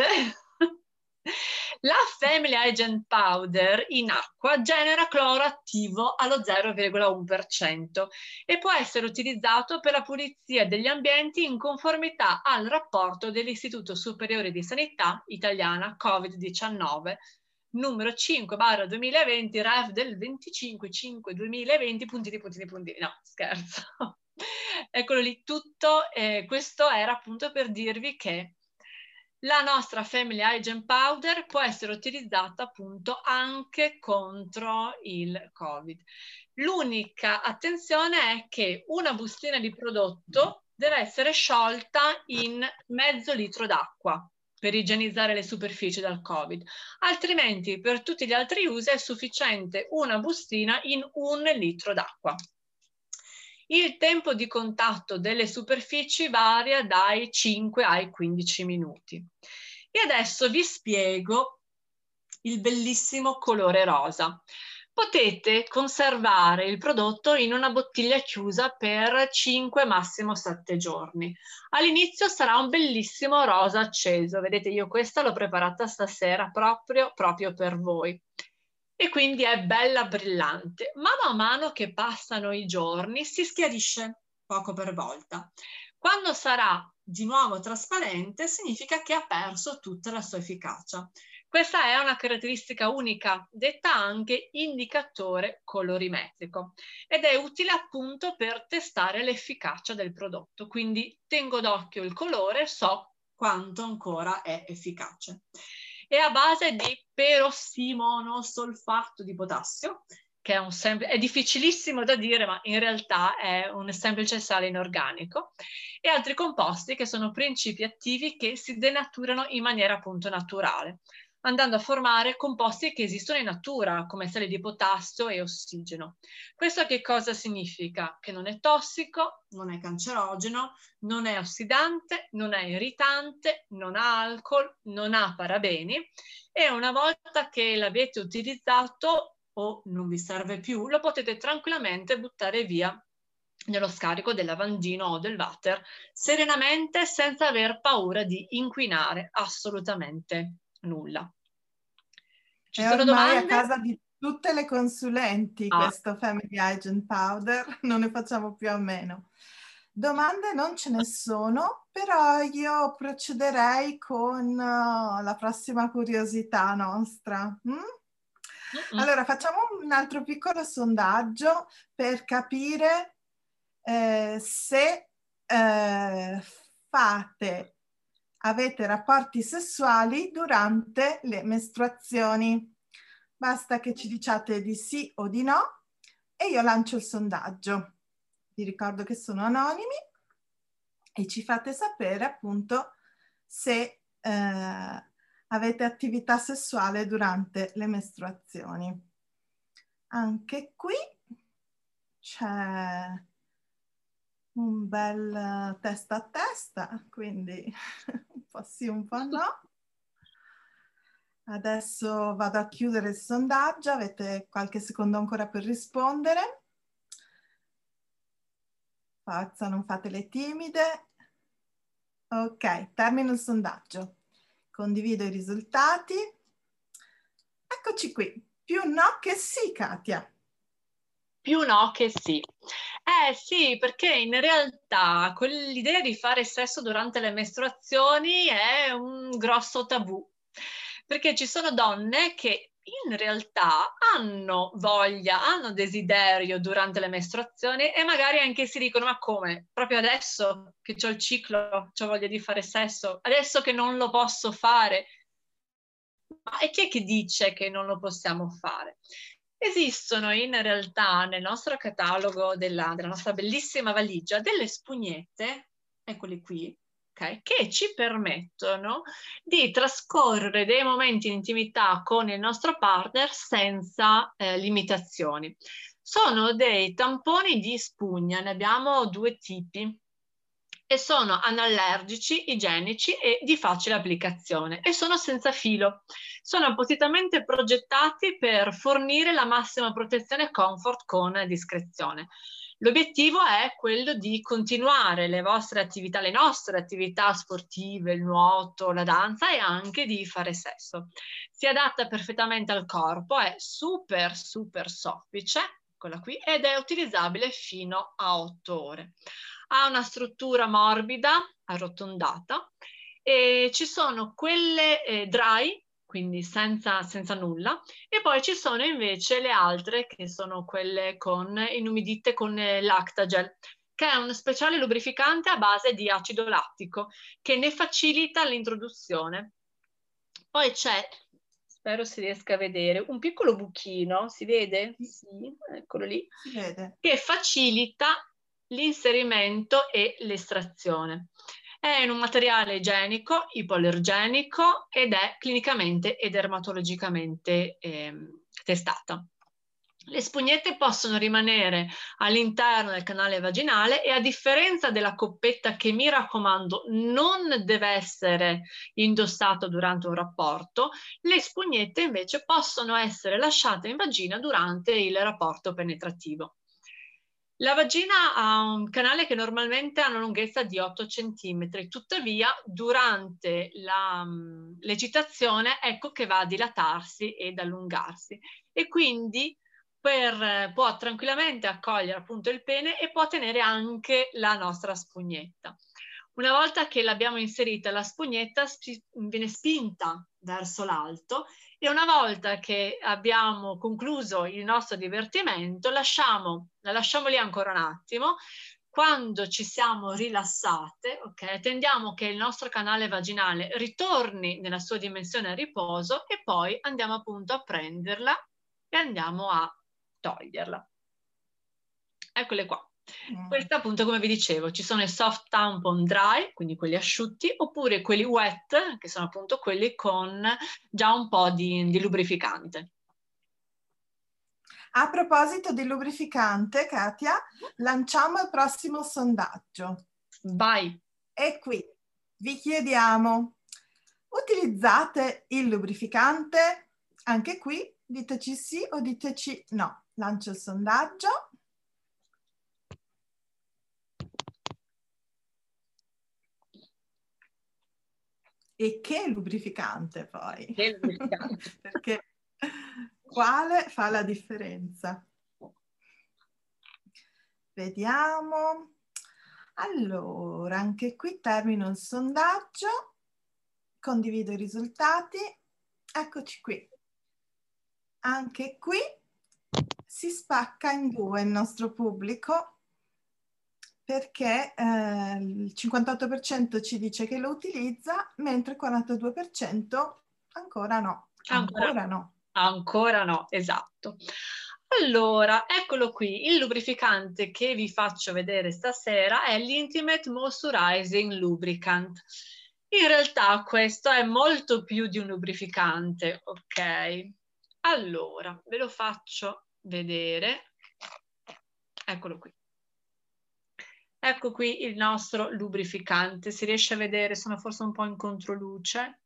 la Family Hygiene Powder in acqua genera cloro attivo allo 0,1% e può essere utilizzato per la pulizia degli ambienti in conformità al rapporto dell'Istituto Superiore di Sanità Italiana Covid-19 numero 5/2020, REF del 25/5/2020, puntini, puntini, puntini. No, scherzo. Eccolo lì tutto. Questo era appunto per dirvi che la nostra Family Hygiene Powder può essere utilizzata appunto anche contro il Covid. L'unica attenzione è che una bustina di prodotto deve essere sciolta in mezzo litro d'acqua per igienizzare le superfici dal Covid. Altrimenti per tutti gli altri usi è sufficiente una bustina in 1 litro d'acqua. Il tempo di contatto delle superfici varia dai 5 ai 15 minuti. E adesso vi spiego il bellissimo colore rosa. Potete conservare il prodotto in una bottiglia chiusa per 5, massimo 7 giorni. All'inizio sarà un bellissimo rosa acceso. Vedete, io questa l'ho preparata stasera proprio per voi. E quindi è bella brillante. Mano a mano che passano i giorni si schiarisce poco per volta. Quando sarà di nuovo trasparente significa che ha perso tutta la sua efficacia. Questa è una caratteristica unica, detta anche indicatore colorimetrico, ed è utile appunto per testare l'efficacia del prodotto. Quindi tengo d'occhio il colore e so quanto ancora è efficace. è a base di perossimonosolfato di potassio, che è difficilissimo da dire, ma in realtà è un semplice sale inorganico, e altri composti che sono principi attivi che si denaturano in maniera appunto naturale, andando a formare composti che esistono in natura, come sali di potassio e ossigeno. Questo che cosa significa? Che non è tossico, non è cancerogeno, non è ossidante, non è irritante, non ha alcol, non ha parabeni, e una volta che l'avete utilizzato o non vi serve più, lo potete tranquillamente buttare via nello scarico del lavandino o del water, serenamente, senza aver paura di inquinare assolutamente nulla. Ci È sono ormai domande? a casa di tutte le consulenti questo Family Hygiene Powder, non ne facciamo più a meno. Domande non ce ne sono, però io procederei con la prossima curiosità nostra. Allora, facciamo un altro piccolo sondaggio per capire se avete rapporti sessuali durante le mestruazioni. Basta che ci diciate di sì o di no e io lancio il sondaggio. Vi ricordo che sono anonimi e ci fate sapere appunto se avete attività sessuale durante le mestruazioni. Anche qui c'è un bel testa a testa, quindi un po' sì, un po' no. Adesso vado a chiudere il sondaggio, avete qualche secondo ancora per rispondere. Forza, non fate le timide. Ok, termino il sondaggio. Condivido i risultati. Eccoci qui. Più no che sì, Katia. Più no che sì. Sì, perché in realtà l'idea di fare sesso durante le mestruazioni è un grosso tabù, perché ci sono donne che in realtà hanno voglia, hanno desiderio durante le mestruazioni e magari anche si dicono: ma come? Proprio adesso che ho il ciclo, ho voglia di fare sesso, adesso che non lo posso fare. Ma e chi è che dice che non lo possiamo fare? Esistono in realtà nel nostro catalogo della nostra bellissima valigia delle spugnette, eccole qui, okay, che ci permettono di trascorrere dei momenti di intimità con il nostro partner senza limitazioni. Sono dei tamponi di spugna, ne abbiamo due tipi, e sono anallergici, igienici e di facile applicazione e sono senza filo. Sono appositamente progettati per fornire la massima protezione e comfort con discrezione. L'obiettivo è quello di continuare le vostre attività, le nostre attività sportive, il nuoto, la danza e anche di fare sesso. Si adatta perfettamente al corpo, è super soffice, eccola qui, ed è utilizzabile fino a 8 ore. Ha una struttura morbida, arrotondata, e ci sono quelle dry, quindi senza nulla, e poi ci sono invece le altre che sono quelle inumidite con Lactagel, che è un speciale lubrificante a base di acido lattico che ne facilita l'introduzione. Poi c'è, spero si riesca a vedere, un piccolo buchino, si vede? Sì, eccolo lì, Si vede. che facilita l'inserimento e l'estrazione. È in un materiale igienico, ipoallergenico ed è clinicamente e dermatologicamente testata. Le spugnette possono rimanere all'interno del canale vaginale e a differenza della coppetta, che mi raccomando non deve essere indossato durante un rapporto, le spugnette invece possono essere lasciate in vagina durante il rapporto penetrativo. La vagina ha un canale che normalmente ha una lunghezza di 8 cm, tuttavia durante l'eccitazione ecco che va a dilatarsi ed allungarsi e quindi può tranquillamente accogliere appunto il pene e può tenere anche la nostra spugnetta. Una volta che l'abbiamo inserita, la spugnetta viene spinta verso l'alto e una volta che abbiamo concluso il nostro divertimento la lasciamo lì ancora un attimo, quando ci siamo rilassate, ok, attendiamo che il nostro canale vaginale ritorni nella sua dimensione a riposo e poi andiamo appunto a prenderla e andiamo a toglierla. Eccole qua. Questa appunto, come vi dicevo, ci sono i soft tampon dry, quindi quelli asciutti, oppure quelli wet, che sono appunto quelli con già un po' di lubrificante. A proposito di lubrificante, Katia, lanciamo il prossimo sondaggio. Vai! E qui vi chiediamo, utilizzate il lubrificante? Anche qui diteci sì o diteci no. Lancio il sondaggio. E che lubrificante poi? Che lubrificante. Perché quale fa la differenza? Vediamo. Allora, anche qui termino il sondaggio, condivido i risultati. Eccoci qui. Anche qui si spacca in due il nostro pubblico, perché il 58% ci dice che lo utilizza, mentre il 42% ancora no. Ancora no. Ancora no, esatto. Allora, eccolo qui, il lubrificante che vi faccio vedere stasera è l'Intimate Moisturizing Lubricant. In realtà questo è molto più di un lubrificante, ok? Allora, ve lo faccio vedere. Eccolo qui. Ecco qui il nostro lubrificante. Si riesce a vedere? Sono forse un po' in controluce.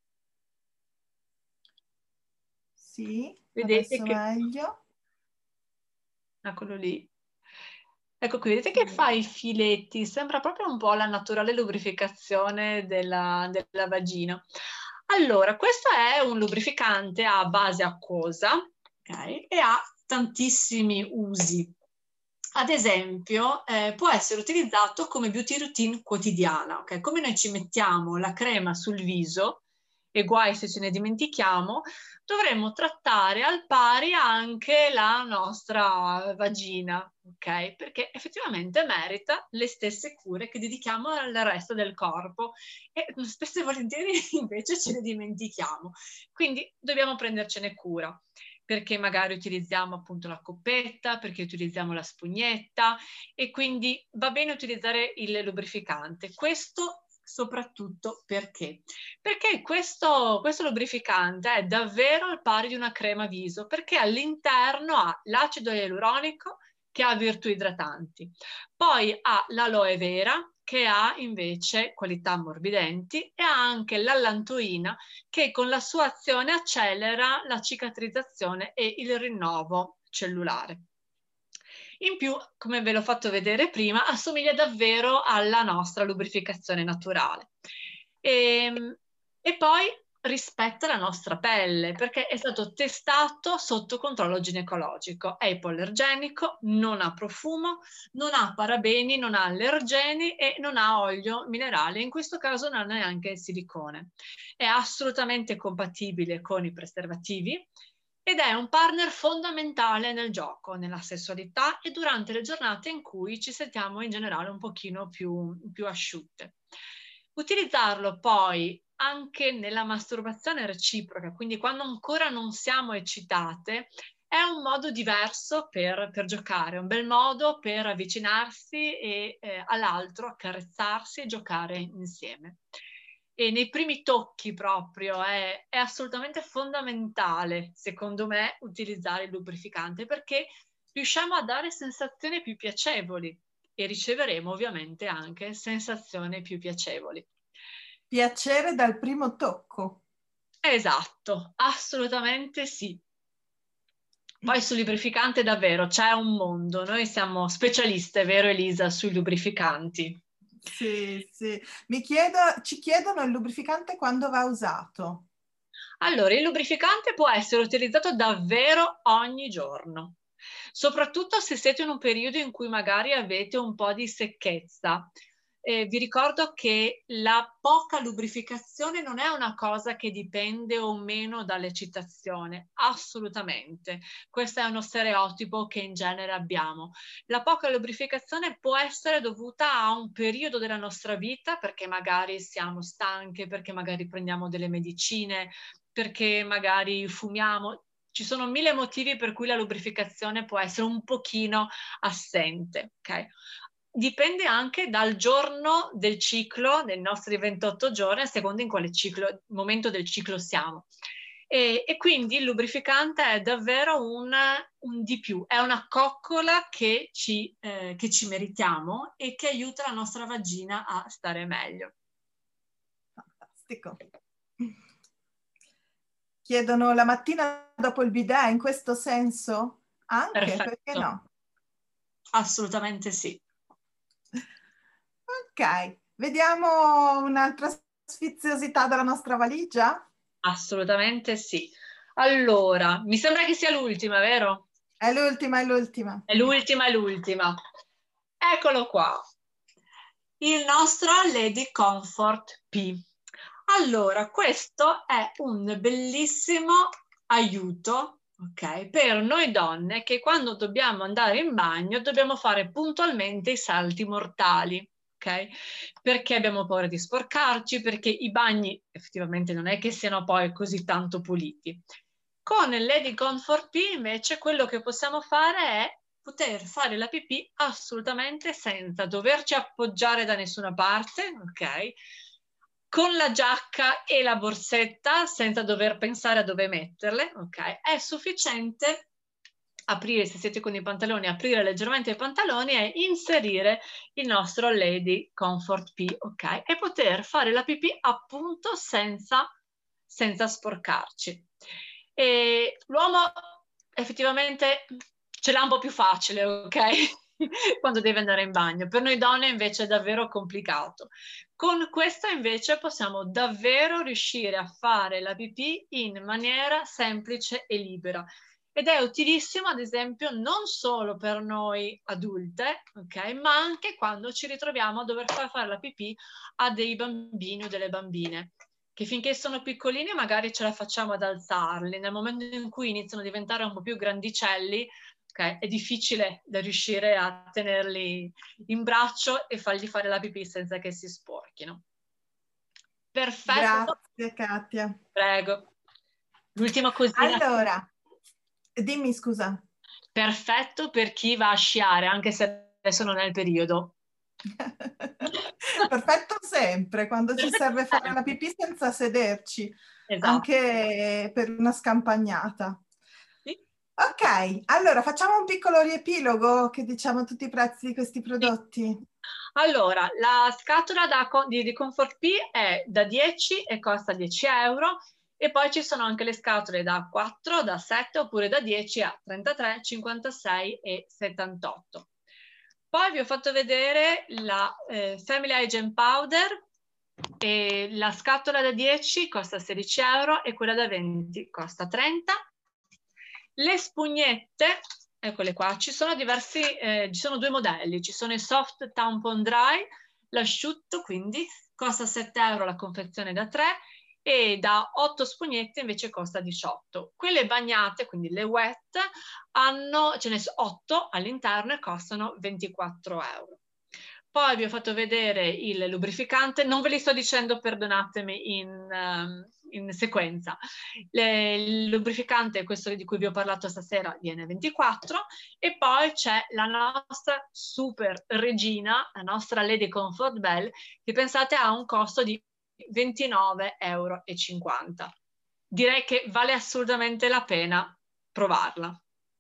Sì, vedete adesso che... meglio. Eccolo lì. Ecco qui, vedete che fa i filetti? Sembra proprio un po' la naturale lubrificazione della vagina. Allora, questo è un lubrificante a base acquosa, ok? E ha tantissimi usi. Ad esempio, può essere utilizzato come beauty routine quotidiana, ok? Come noi ci mettiamo la crema sul viso, e guai se ce ne dimentichiamo, dovremmo trattare al pari anche la nostra vagina, ok? Perché effettivamente merita le stesse cure che dedichiamo al resto del corpo e spesso e volentieri invece ce ne dimentichiamo. Quindi dobbiamo prendercene cura, perché magari utilizziamo appunto la coppetta, perché utilizziamo la spugnetta e quindi va bene utilizzare il lubrificante. Questo soprattutto perché? Perché questo lubrificante è davvero al pari di una crema viso, perché all'interno ha l'acido ialuronico che ha virtù idratanti, poi ha l'aloe vera che ha invece qualità ammorbidenti e ha anche l'allantoina che con la sua azione accelera la cicatrizzazione e il rinnovo cellulare. In più, come ve l'ho fatto vedere prima, assomiglia davvero alla nostra lubrificazione naturale. E poi rispetta la nostra pelle, perché è stato testato sotto controllo ginecologico. È ipoallergenico, non ha profumo, non ha parabeni, non ha allergeni e non ha olio minerale. In questo caso non ha neanche il silicone. È assolutamente compatibile con i preservativi ed è un partner fondamentale nel gioco, nella sessualità e durante le giornate in cui ci sentiamo in generale un pochino più asciutte. Utilizzarlo poi anche nella masturbazione reciproca, quindi quando ancora non siamo eccitate, è un modo diverso per giocare, un bel modo per avvicinarsi all'altro, accarezzarsi e giocare insieme. E nei primi tocchi proprio è assolutamente fondamentale, secondo me, utilizzare il lubrificante perché riusciamo a dare sensazioni più piacevoli e riceveremo ovviamente anche sensazioni più piacevoli. Piacere dal primo tocco. Esatto, assolutamente sì. Poi sul lubrificante davvero c'è un mondo, noi siamo specialiste, vero Elisa, sui lubrificanti? Sì, sì. Ci chiedono il lubrificante quando va usato. Allora, il lubrificante può essere utilizzato davvero ogni giorno, soprattutto se siete in un periodo in cui magari avete un po' di secchezza. vi ricordo che la poca lubrificazione non è una cosa che dipende o meno dall'eccitazione, assolutamente. Questo è uno stereotipo che in genere abbiamo. La poca lubrificazione può essere dovuta a un periodo della nostra vita, perché magari siamo stanche, perché magari prendiamo delle medicine, perché magari fumiamo. Ci sono mille motivi per cui la lubrificazione può essere un pochino assente, ok? Dipende anche dal giorno del ciclo, dei nostri 28 giorni, a seconda in quale momento del ciclo siamo. E quindi il lubrificante è davvero un di più, è una coccola che ci meritiamo e che aiuta la nostra vagina a stare meglio. Fantastico. Chiedono la mattina dopo il bidet, in questo senso? Anche, Perfetto. perché no? Assolutamente sì. Ok, vediamo un'altra sfiziosità della nostra valigia? Assolutamente sì. Allora, mi sembra che sia l'ultima, vero? È l'ultima, è l'ultima. È l'ultima, è l'ultima. Eccolo qua. Il nostro Lady Comfort P. Allora, questo è un bellissimo aiuto, ok, per noi donne che quando dobbiamo andare in bagno dobbiamo fare puntualmente i salti mortali, ok? Perché abbiamo paura di sporcarci, perché i bagni effettivamente non è che siano poi così tanto puliti. Con il Lady Comfort P invece quello che possiamo fare è poter fare la pipì assolutamente senza doverci appoggiare da nessuna parte, ok? Con la giacca e la borsetta, senza dover pensare a dove metterle, ok? È sufficiente aprire, se siete con i pantaloni, aprire leggermente i pantaloni e inserire il nostro Lady Comfort P, ok? E poter fare la pipì appunto senza sporcarci. E l'uomo effettivamente ce l'ha un po' più facile, ok? Quando deve andare in bagno. Per noi donne invece è davvero complicato. Con questo invece possiamo davvero riuscire a fare la pipì in maniera semplice e libera. Ed è utilissimo, ad esempio, non solo per noi adulte, ok? Ma anche quando ci ritroviamo a dover fare la pipì a dei bambini o delle bambine, che finché sono piccolini magari ce la facciamo ad alzarli. Nel momento in cui iniziano a diventare un po' più grandicelli, okay, è difficile da riuscire a tenerli in braccio e fargli fare la pipì senza che si sporchino. Perfetto. Grazie, Katia. Prego. L'ultima cosina. Allora, dimmi, scusa. Perfetto per chi va a sciare, anche se adesso non è il periodo. Perfetto sempre, quando ci Perfetto serve fare la sempre. pipì senza sederci, Esatto. anche per una scampagnata. Sì. Ok, allora facciamo un piccolo riepilogo che diciamo tutti i prezzi di questi prodotti. Sì. Allora, la scatola di Comfort P è da 10 e costa 10 euro. E poi ci sono anche le scatole da 4, da 7 oppure da 10 a 33, 56 e 78. Poi vi ho fatto vedere la Family Agent Powder, e la scatola da 10 costa 16 euro e quella da 20 costa 30. Le spugnette, eccole qua, ci sono ci sono due modelli, ci sono i Soft Tampon Dry, l'asciutto quindi costa 7 euro la confezione da 3 e da 8 spugnette invece costa 18. Quelle bagnate, quindi le wet, ce ne sono 8 all'interno e costano 24 euro. Poi vi ho fatto vedere il lubrificante, non ve li sto dicendo, perdonatemi, in sequenza. Il lubrificante, questo di cui vi ho parlato stasera, viene 24 e poi c'è la nostra super regina, la nostra Lady Comfort Bell, che pensate ha un costo di 29,50 euro. Direi che vale assolutamente la pena provarla.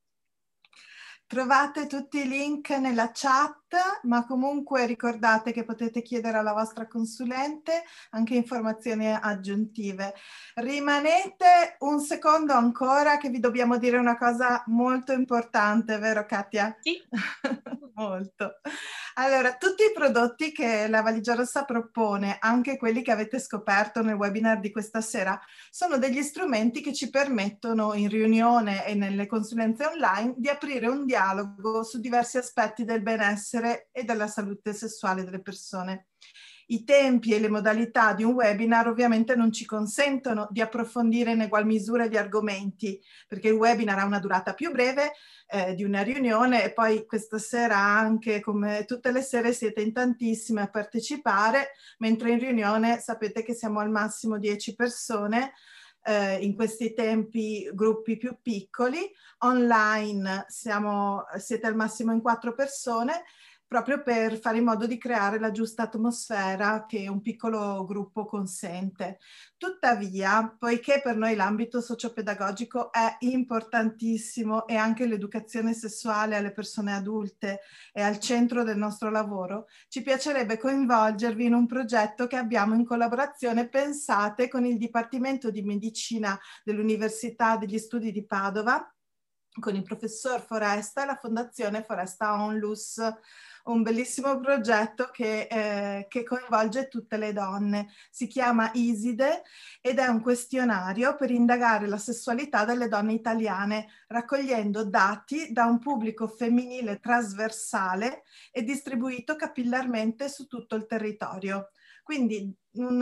Trovate tutti i link nella chat, ma comunque ricordate che potete chiedere alla vostra consulente anche informazioni aggiuntive. Rimanete un secondo ancora che vi dobbiamo dire una cosa molto importante, vero Katia? Sì. Molto. Allora, tutti i prodotti che la Valigia Rossa propone, anche quelli che avete scoperto nel webinar di questa sera, sono degli strumenti che ci permettono in riunione e nelle consulenze online di aprire un dialogo su diversi aspetti del benessere e della salute sessuale delle persone. I tempi e le modalità di un webinar ovviamente non ci consentono di approfondire in egual misura gli argomenti, perché il webinar ha una durata più breve di una riunione, e poi questa sera anche, come tutte le sere, siete in tantissime a partecipare, mentre in riunione sapete che siamo al massimo 10 persone, in questi tempi gruppi più piccoli. Online siete al massimo in 4 persone, proprio per fare in modo di creare la giusta atmosfera che un piccolo gruppo consente. Tuttavia, poiché per noi l'ambito sociopedagogico è importantissimo e anche l'educazione sessuale alle persone adulte è al centro del nostro lavoro, ci piacerebbe coinvolgervi in un progetto che abbiamo in collaborazione pensate con il Dipartimento di Medicina dell'Università degli Studi di Padova, con il professor Foresta e la Fondazione Foresta Onlus, un bellissimo progetto che coinvolge tutte le donne. Si chiama ISIDE ed è un questionario per indagare la sessualità delle donne italiane, raccogliendo dati da un pubblico femminile trasversale e distribuito capillarmente su tutto il territorio. Quindi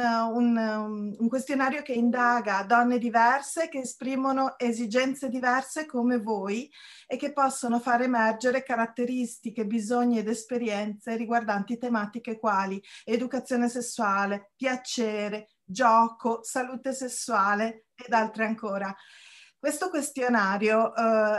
un questionario che indaga donne diverse che esprimono esigenze diverse come voi e che possono far emergere caratteristiche, bisogni ed esperienze riguardanti tematiche quali educazione sessuale, piacere, gioco, salute sessuale ed altre ancora. Questo questionario,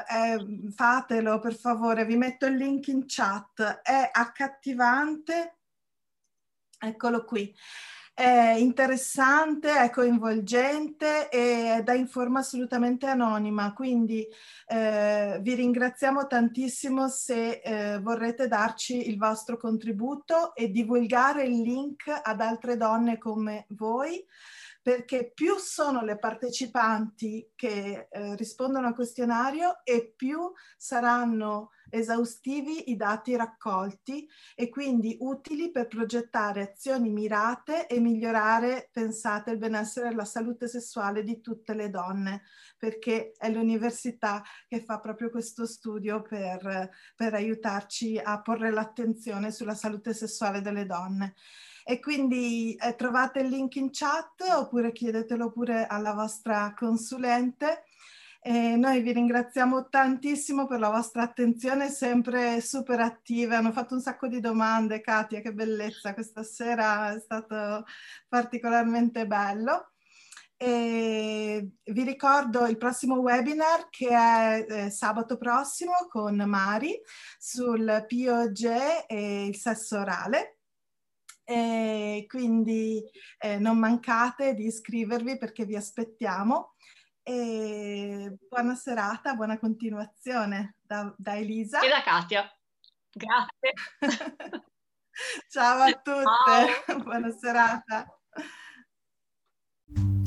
fatelo per favore, vi metto il link in chat, è accattivante. Eccolo qui. È interessante, è coinvolgente ed è in forma assolutamente anonima, quindi vi ringraziamo tantissimo se vorrete darci il vostro contributo e divulgare il link ad altre donne come voi, perché più sono le partecipanti che rispondono al questionario e più saranno esaustivi i dati raccolti e quindi utili per progettare azioni mirate e migliorare, pensate, il benessere e la salute sessuale di tutte le donne, perché è l'università che fa proprio questo studio per aiutarci a porre l'attenzione sulla salute sessuale delle donne. E quindi trovate il link in chat oppure chiedetelo pure alla vostra consulente. E noi vi ringraziamo tantissimo per la vostra attenzione, sempre super attive. Hanno fatto un sacco di domande, Katia, che bellezza, questa sera è stato particolarmente bello. E vi ricordo il prossimo webinar che è sabato prossimo con Mari sul POG e il sesso orale. E quindi non mancate di iscrivervi perché vi aspettiamo. E buona serata, buona continuazione da Elisa. E da Katia. Grazie. Ciao a tutte, Ciao. buona serata.